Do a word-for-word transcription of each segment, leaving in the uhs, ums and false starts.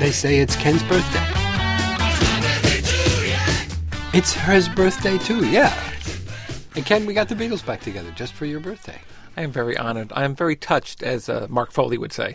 They say it's Ken's birthday. It's his birthday, too, yeah. And Ken, we got the Beatles back together just for your birthday. I am very honored. I am very touched, as uh, Mark Foley would say.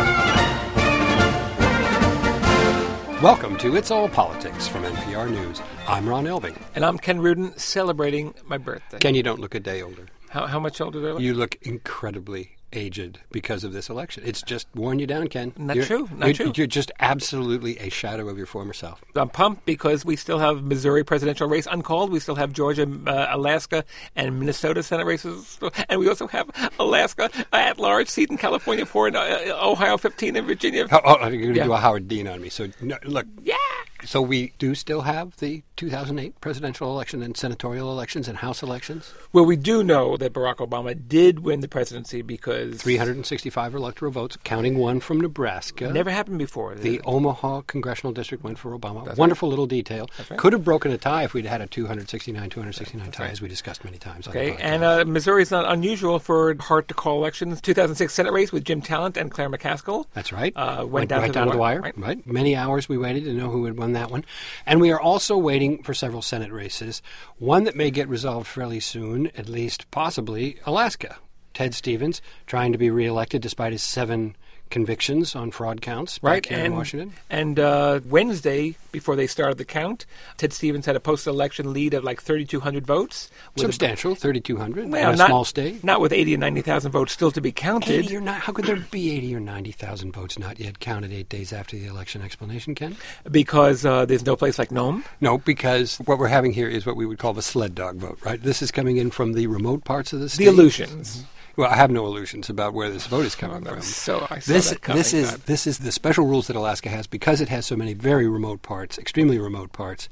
Welcome to It's All Politics from N P R News. I'm Ron Elving. And I'm Ken Rudin, celebrating my birthday. Ken, you don't look a day older. How, how much older do I look? You look incredibly aged because of this election. It's just worn you down, Ken. Not you're, true. Not you're, true. You're just absolutely a shadow of your former self. I'm pumped because we still have Missouri presidential race uncalled. We still have Georgia, uh, Alaska, and Minnesota Senate races. And we also have Alaska at-large seat in California, four, in uh, Ohio, fifteen in Virginia. Oh, oh you're going to yeah. do a Howard Dean on me. So, no, look. Yeah. So we do still have the two thousand eight presidential election and senatorial elections and House elections? Well, we do know that Barack Obama did win the presidency because... three hundred sixty-five electoral votes, counting one from Nebraska. Never happened before. The Omaha Congressional District went for Obama. That's Wonderful right. little detail. Right. Could have broken a tie if we'd had a two hundred sixty-nine two hundred sixty-nine tie, right. as we discussed many times. Okay, on the and uh, Missouri is not unusual for hard-to-call elections. two thousand six Senate race with Jim Talent and Claire McCaskill. That's right. Uh, went, went down, right to, down the to the wire. Right. right. Many hours we waited to know who had won that one. And we are also waiting for several Senate races. One that may get resolved fairly soon, at least possibly Alaska. Ted Stevens trying to be reelected despite his seven convictions on fraud counts back Right, here and, in Washington. And uh, Wednesday, before they started the count, Ted Stevens had a post-election lead of like thirty-two hundred votes. Substantial, thirty-two hundred Well, in a not, small state. Not with eighty and ninety thousand votes still to be counted. eighty or not, how could there be eighty or ninety thousand votes not yet counted eight days after the election explanation, Ken? Because uh, there's no place like Nome. No, because what we're having here is what we would call the sled dog vote, right? This is coming in from the remote parts of the state. The illusions. Mm-hmm. Well, I have no illusions about where this vote is coming oh, from. So I saw this that coming, this is God. this is the special rules that Alaska has because it has so many very remote parts, extremely remote parts.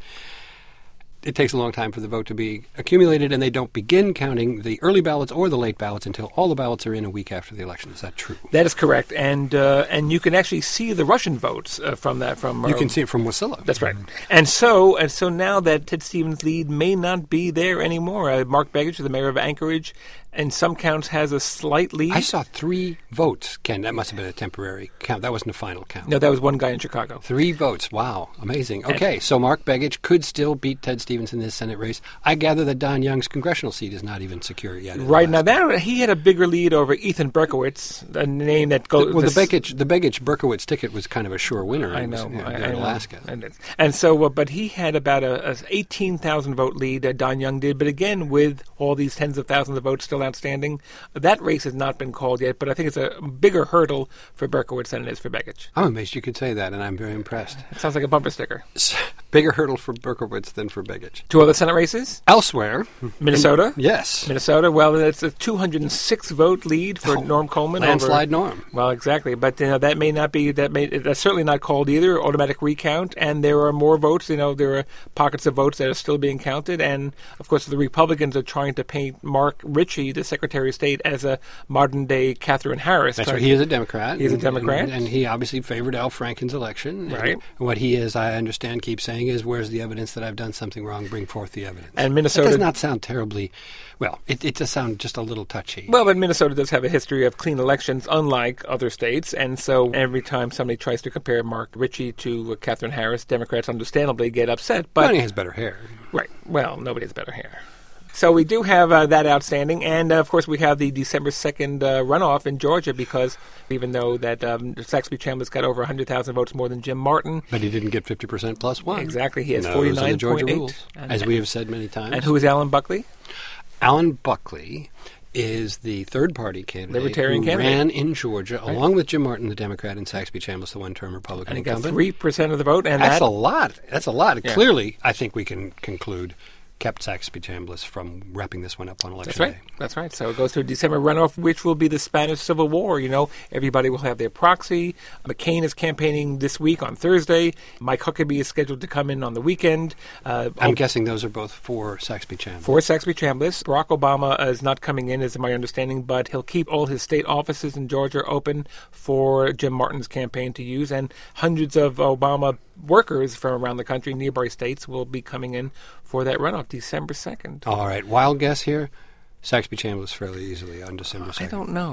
It takes a long time for the vote to be accumulated, and they don't begin counting the early ballots or the late ballots until all the ballots are in a week after the election. Is that true? That is correct, and uh, and you can actually see the Russian votes uh, from that. From uh, you can see it from Wasilla. That's right. And so and so now that Ted Stevens' lead may not be there anymore. Uh, Mark Begich, the mayor of Anchorage, in some counts has a slight lead. I saw three votes, Ken. That must have been a temporary count. That wasn't a final count. No, that was one guy in Chicago. Three votes. Wow. Amazing. Okay, and, so Mark Begich could still beat Ted Stevens in this Senate race. I gather that Don Young's congressional seat is not even secure yet. Right. Now, that he had a bigger lead over Ethan Berkowitz, a name that goes... The, well, the Begich, the Begich-Berkowitz ticket was kind of a sure winner I in, know, in, I, in I Alaska. Know. And, and so, uh, but he had about a, a eighteen thousand vote lead that Don Young did. But again, with all these tens of thousands of votes still outstanding, that race has not been called yet, but I think it's a bigger hurdle for Berkowitz than it is for Begich. I'm amazed you could say that, and I'm very impressed. It sounds like a bumper sticker. Bigger hurdle for Berkowitz than for Begich. Two other Senate races? Elsewhere. Minnesota? In, yes. Minnesota, well, it's a two hundred six vote lead for oh, Norm Coleman. Landslide over, Norm. Well, exactly. But you know, that may not be, that may, that's certainly not called either, automatic recount, and there are more votes. You know, there are pockets of votes that are still being counted, and of course the Republicans are trying to paint Mark Ritchie, the Secretary of State, as a modern-day Katherine Harris. That's right. He is a Democrat. He's and, a Democrat. And, and he obviously favored Al Franken's election. Right. And what he is, I understand, keeps saying is, where's the evidence that I've done something wrong? Bring forth the evidence. And Minnesota... That does not sound terribly... Well, it, it does sound just a little touchy. Well, but Minnesota does have a history of clean elections, unlike other states. And so every time somebody tries to compare Mark Ritchie to uh, Katherine Harris, Democrats understandably get upset. But well, he has better hair. Right. Well, nobody has better hair. So we do have uh, that outstanding, and uh, of course we have the December second uh, runoff in Georgia because even though that um, Saxby Chambliss got over one hundred thousand votes more than Jim Martin. But he didn't get fifty percent plus one. Exactly. He has no, forty-nine point eight. As we have said many times. And who is Alan Buckley? Alan Buckley is the third-party candidate Libertarian who candidate. ran in Georgia, right. along with Jim Martin, the Democrat, and Saxby Chambliss, the one-term Republican and he incumbent. got three percent of the vote. And That's that, a lot. That's a lot. Yeah. Clearly, I think we can conclude kept Saxby Chambliss from wrapping this one up on election That's right. day. That's right. So it goes to a December runoff, which will be the Spanish Civil War. You know, everybody will have their proxy. McCain is campaigning this week on Thursday. Mike Huckabee is scheduled to come in on the weekend. Uh, I'm Ob- guessing those are both for Saxby Chambliss. For Saxby Chambliss. Barack Obama is not coming in, is my understanding, but he'll keep all his state offices in Georgia open for Jim Martin's campaign to use, and hundreds of Obama workers from around the country, nearby states, will be coming in for that runoff December second. All right. Wild guess here, Saxby Chambliss fairly easily on December second. I don't know.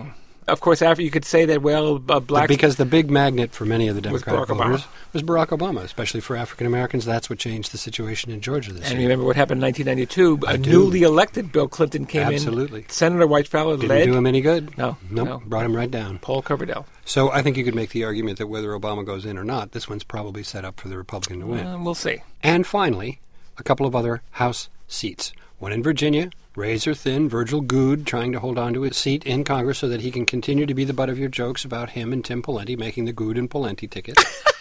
Of course, after you could say that, well, uh, blacks... Because the big magnet for many of the Democratic Barack voters Obama. was Barack Obama, especially for African Americans. That's what changed the situation in Georgia this And year. remember what happened in nineteen ninety-two? I A do. newly elected Bill Clinton came Absolutely. in. Senator White Fowler Didn't led. do him any good. No, Nope, no. brought him right down. Paul Coverdell. So I think you could make the argument that whether Obama goes in or not, this one's probably set up for the Republican to win. Uh, we'll see. And finally, a couple of other House seats. One in Virginia, razor-thin Virgil Goode trying to hold on to his seat in Congress so that he can continue to be the butt of your jokes about him and Tim Pawlenty making the Goode and Pawlenty ticket.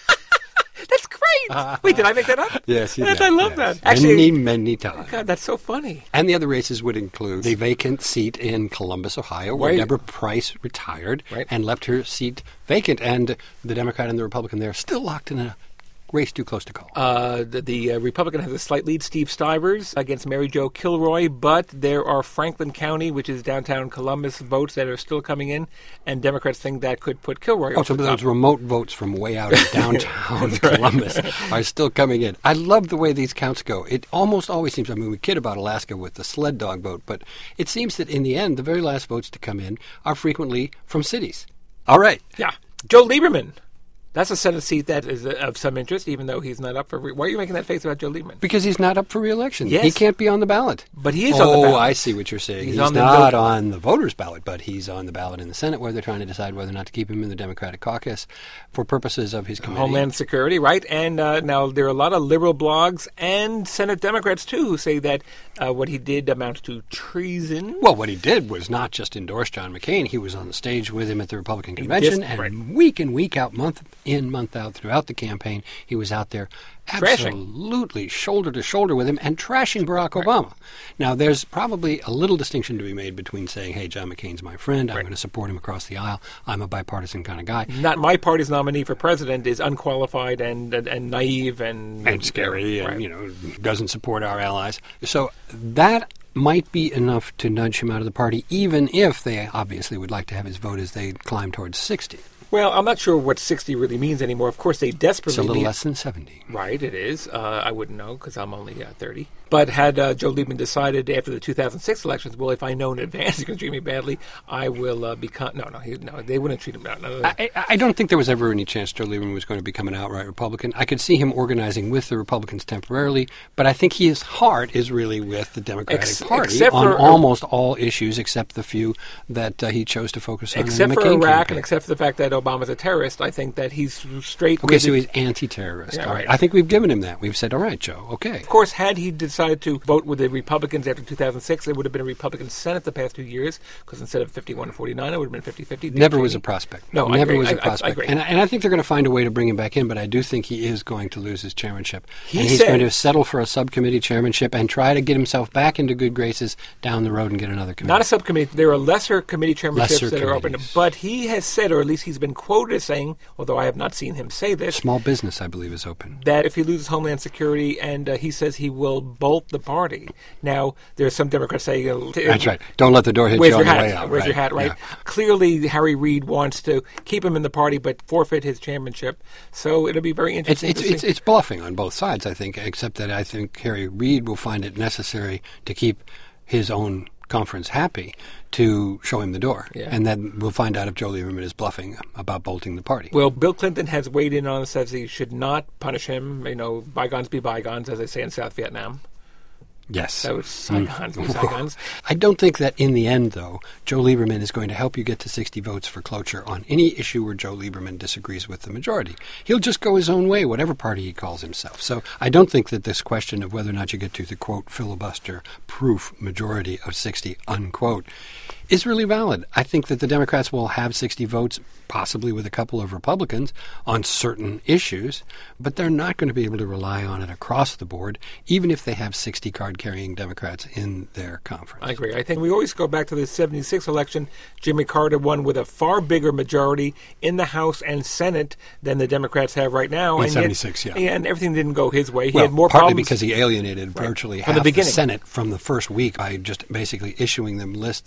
That's great. Wait, did I make that up? Yes, you That's, did. I love Yes. that. Actually, many, many times. God, that's so funny. And the other races would include the vacant seat in Columbus, Ohio, where Right. Deborah Price retired Right. and left her seat vacant. And the Democrat and the Republican there are still locked in a race too close to call. Uh, the the uh, Republican has a slight lead, Steve Stivers, against Mary Jo Kilroy, but there are Franklin County, which is downtown Columbus, votes that are still coming in, and Democrats think that could put Kilroy Oh, over so the those top. remote votes from way out in downtown Columbus are still coming in. I love the way these counts go. It almost always seems, I mean, we kid about Alaska with the sled dog vote, but it seems that in the end, the very last votes to come in are frequently from cities. All right. Yeah. Joe Lieberman. That's a Senate seat that is uh, of some interest, even though he's not up for... Re- Why are you making that face about Joe Lieberman? Because he's not up for re-election. Yes. He can't be on the ballot. But he is oh, on the ballot. I see what you're saying. He's He's, on the not no- on the voters' ballot, but he's on the ballot in the Senate where they're trying to decide whether or not to keep him in the Democratic caucus for purposes of his committee. Homeland Security, right? And uh, now there are a lot of liberal blogs and Senate Democrats, too, who say that uh, what he did amounts to treason. Well, what he did was not just endorse John McCain. He was on the stage with him at the Republican He convention, dissed- and right. week in, week out, month in, month out, throughout the campaign, he was out there Trashing. absolutely shoulder to shoulder with him and trashing Barack Obama. Now, there's probably a little distinction to be made between saying, hey, John McCain's my friend, I'm Right. going to support him across the aisle, I'm a bipartisan kind of guy. Not my party's nominee for president is unqualified and and, and naive and... And scary and, Right. you know, doesn't support our allies. So that might be enough to nudge him out of the party, even if they obviously would like to have his vote as they climb towards sixty. Well, I'm not sure what sixty really means anymore. Of course, they desperately It's a little need... less than seventy. Right, it is. Uh, I wouldn't know because I'm only uh, thirty. But had uh, Joe Lieberman decided after the two thousand six elections, well, if I know in advance he's going to treat me badly, I will uh, become... No, no, he, no, they wouldn't treat him bad. No, no, no. I, I don't think there was ever any chance Joe Lieberman was going to become an outright Republican. I could see him organizing with the Republicans temporarily, but I think his heart is really with the Democratic Ex- Party except on for- almost all issues except the few that uh, he chose to focus on Except in for the McCain Iraq campaign. and except for the fact that Obama's a terrorist, I think that he's straight Okay, with so it. he's anti-terrorist. Yeah, all right. right. I think we've given him that. We've said, all right, Joe, okay. Of course, had he decided to vote with the Republicans after two thousand six, it would have been a Republican Senate the past two years, because instead of fifty-one to forty-nine, it would have been fifty-fifty. Never was a prospect. No, I never agree. was I- a I- I prospect. agree. And, I, and I think they're going to find a way to bring him back in, but I do think he is going to lose his chairmanship. He and he's said- going to settle for a subcommittee chairmanship and try to get himself back into good graces down the road and get another committee. Not a subcommittee. There are lesser committee chairmanships Lesser that are open. committees. But he has said, or at least he's been quoted as saying, although I have not seen him say this, Small business, I believe, is open. that if he loses Homeland Security, and uh, he says he will bolt the party. Now, there's some Democrats saying... Uh, That's right. Don't let the door hit Where's you your on the hat? way out. Where's right. your hat? Right. Yeah. Clearly, Harry Reid wants to keep him in the party, but forfeit his chairmanship. So it'll be very It's interesting. it's, to it's see. it's bluffing on both sides, I think, except that I think Harry Reid will find it necessary to keep his own conference happy to show him the door. Yeah. And then we'll find out if Joe Lieberman is bluffing about bolting the party. Well, Bill Clinton has weighed in on it, says he should not punish him. You know, bygones be bygones, as they say in South Vietnam. Yes. So Saigons be Saigons. I don't think that in the end, though, Joe Lieberman is going to help you get to sixty votes for cloture on any issue where Joe Lieberman disagrees with the majority. He'll just go his own way, whatever party he calls himself. So I don't think that this question of whether or not you get to the, quote, filibuster-proof majority of sixty, unquote, is really valid. I think that the Democrats will have sixty votes, possibly with a couple of Republicans, on certain issues, but they're not going to be able to rely on it across the board, even if they have sixty card-carrying Democrats in their conference. I agree. I think we always go back to the seventy-six election. Jimmy Carter won with a far bigger majority in the House and Senate than the Democrats have right now. In and seventy-six, yet, yeah. And everything didn't go his way. He Well, had more partly problems. because he alienated virtually From the half the, beginning. Senate from the first week by just basically issuing them lists of their problems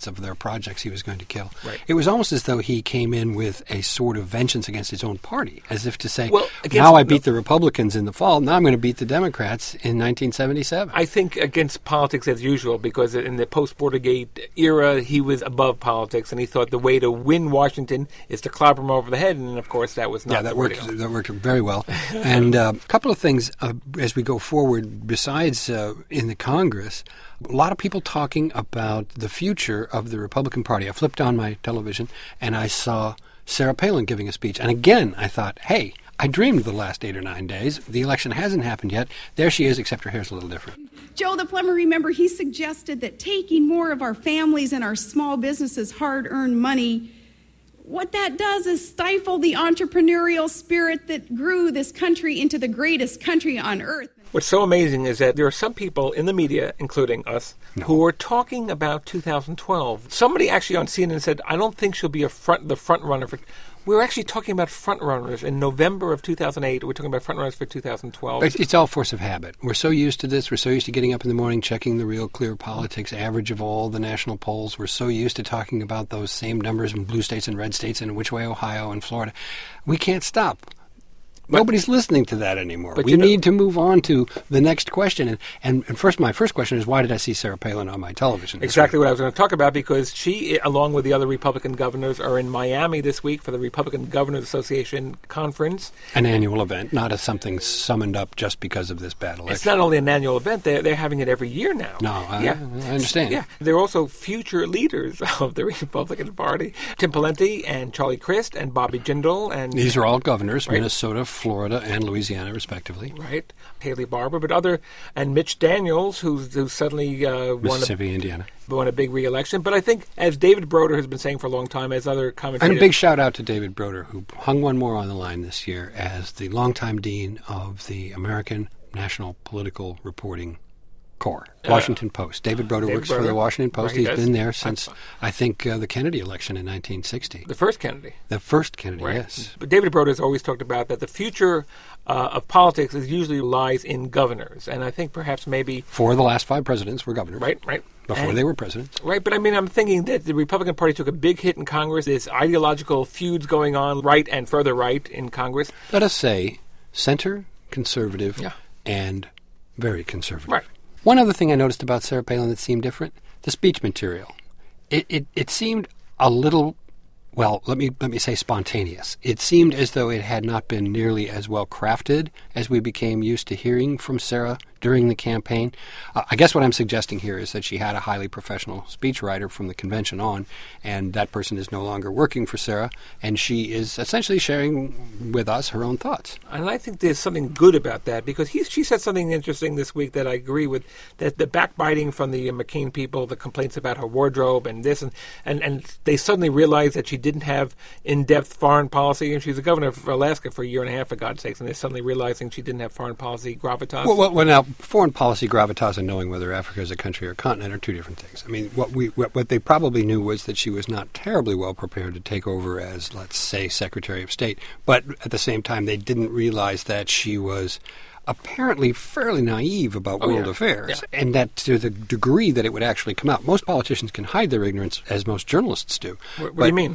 projects he was going to kill. Right. It was almost as though he came in with a sort of vengeance against his own party, as if to say, well, against, now I beat no, the Republicans in the fall, now I'm going to beat the Democrats in nineteen seventy-seven. I think against politics as usual, because in the post-Watergate era, he was above politics, and he thought the way to win Washington is to clobber him over the head, and of course that was not Yeah, that the worked, way to go. that worked very well. And uh, a couple of things uh, as we go forward, besides uh, in the Congress, a lot of people talking about the future of the Republican Party. I flipped on my television and I saw Sarah Palin giving a speech. And again, I thought, hey, I dreamed the last eight or nine days. The election hasn't happened yet. There she is, except her hair's a little different. Joe the plumber, remember, he suggested that taking more of our families and our small businesses' hard-earned money, what that does is stifle the entrepreneurial spirit that grew this country into the greatest country on earth. What's so amazing is that there are some people in the media, including us, no. who are talking about two thousand twelve. Somebody actually on C N N said, I don't think she'll be a front, the front runner for... We're actually talking about front runners in November of two thousand eight. We're talking about front runners for two thousand twelve. It's, it's all force of habit. We're so used to this. We're so used to getting up in the morning, checking the Real Clear Politics average of all the national polls. We're so used to talking about those same numbers in blue states and red states and which way Ohio and Florida. We can't stop. But, Nobody's listening to that anymore. We need know, to move on to the next question. And, and, and first, my first question is, why did I see Sarah Palin on my television? Exactly what I was going to talk about, because she, along with the other Republican governors, are in Miami this week for the Republican Governors Association conference. An annual event, not a something summoned up just because of this bad election. It's not only an annual event, they're, they're having it every year now. No, I, yeah. I understand. Yeah, they're also future leaders of the Republican Party. Tim Pawlenty and Charlie Crist and Bobby Jindal. And these are all governors, right? Minnesota, Florida, and Louisiana, respectively. Right. Haley Barbour, but other, and Mitch Daniels, who's who suddenly uh, won, Mississippi, a, Indiana. won a big re-election. But I think, as David Broder has been saying for a long time, as other commentators... And a big shout out to David Broder, who hung one more on the line this year as the longtime dean of the American National Political Reporting Corps, Washington uh, Post. David Broder David works Broder. for the Washington Post. Right, he He's does. been there since, I think, uh, the Kennedy election in nineteen sixty. The first Kennedy. The first Kennedy, right. yes. But David Broder has always talked about that the future uh, of politics is usually lies in governors. And I think perhaps maybe... Four of the last five presidents were governors. Right, right. Before and, they were presidents. Right, but I mean, I'm thinking that the Republican Party took a big hit in Congress. There's ideological feuds going on right and further right in Congress. Let us say center, conservative, yeah. and very conservative. Right. One other thing I noticed about Sarah Palin that seemed different, the speech material. It, it it seemed a little, well, let me let me say spontaneous. It seemed as though it had not been nearly as well crafted as we became used to hearing from Sarah during the campaign. Uh, I guess what I'm suggesting here is that she had a highly professional speechwriter from the convention on, and that person is no longer working for Sarah, and she is essentially sharing with us her own thoughts. And I think there's something good about that, because he, she said something interesting this week that I agree with, that the backbiting from the McCain people, the complaints about her wardrobe and this, and, and, and they suddenly realized that she didn't have in-depth foreign policy, and she's a governor of Alaska for a year and a half, for God's sakes, and they're suddenly realizing she didn't have foreign policy gravitas. Well, well, well now, foreign policy gravitas and knowing whether Africa is a country or a continent are two different things. I mean, what we what, what they probably knew was that she was not terribly well prepared to take over as, let's say, Secretary of State. But at the same time, they didn't realize that she was apparently fairly naive about oh, world yeah. affairs, yeah. and that to the degree that it would actually come out. Most politicians can hide their ignorance, as most journalists do. What, what but, do you mean?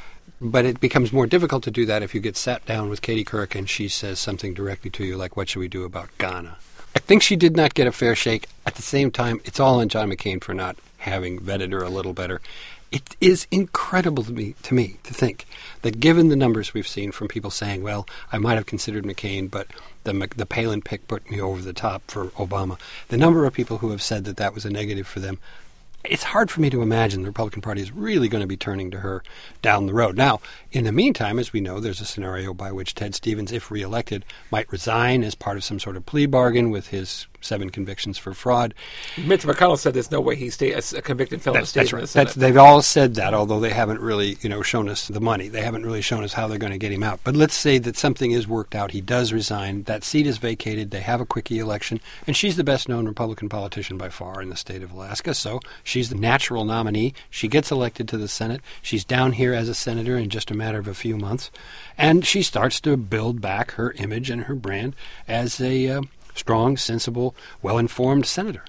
But it becomes more difficult to do that if you get sat down with Katie Couric and she says something directly to you like, what should we do about Ghana? I think she did not get a fair shake. At the same time, it's all on John McCain for not having vetted her a little better. It is incredible to me, to me to think that given the numbers we've seen from people saying, well, I might have considered McCain, but the, the Palin pick put me over the top for Obama, the number of people who have said that that was a negative for them, it's hard for me to imagine the Republican Party is really going to be turning to her down the road. Now, in the meantime, as we know, there's a scenario by which Ted Stevens, if reelected, might resign as part of some sort of plea bargain with his seven convictions for fraud. Mitch McConnell said there's no way he stays a convicted felon. That's, stays that's in right. the Senate. That's, they've all said that, although they haven't really, you know, shown us the money. They haven't really shown us how they're going to get him out. But let's say that something is worked out. He does resign. That seat is vacated. They have a quickie election, and she's the best-known Republican politician by far in the state of Alaska. So she's the natural nominee. She gets elected to the Senate. She's down here as a senator in just a matter of a few months, and she starts to build back her image and her brand as a uh, strong, sensible, well-informed senator.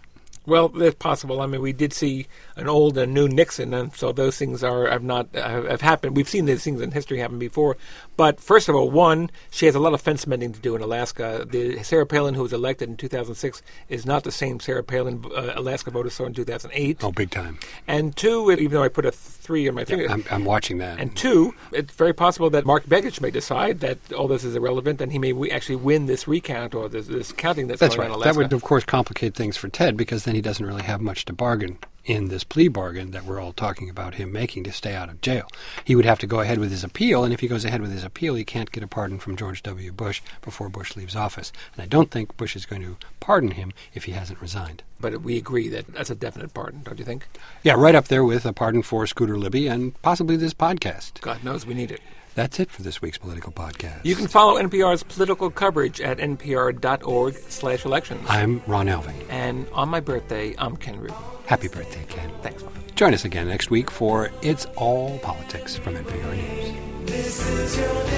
Well, it's possible. I mean, we did see an old and new Nixon, and so those things are have not have, have happened. We've seen these things in history happen before. But first of all, one, she has a lot of fence mending to do in Alaska. The Sarah Palin who was elected in two thousand six is not the same Sarah Palin uh, Alaska voters saw in two thousand eight. Oh, big time. And two, even though I put a three on my finger, yeah, I'm, I'm watching that. And two, it's very possible that Mark Begich may decide that all this is irrelevant, and he may we actually win this recount or this, this counting that's, that's going right. on in Alaska. That would, of course, complicate things for Ted, because then he doesn't really have much to bargain in this plea bargain that we're all talking about him making to stay out of jail. He would have to go ahead with his appeal, and if he goes ahead with his appeal, he can't get a pardon from George W. Bush before Bush leaves office. And I don't think Bush is going to pardon him if he hasn't resigned. But we agree that that's a definite pardon, don't you think? Yeah, right up there with a pardon for Scooter Libby and possibly this podcast. God knows we need it. That's it for this week's Political Podcast. You can follow N P R's political coverage at npr.org slash elections. I'm Ron Elving. And on my birthday, I'm Ken Rubin. Happy birthday, Ken. Thanks, Ron. Join us again next week for It's All Politics from N P R News. This is your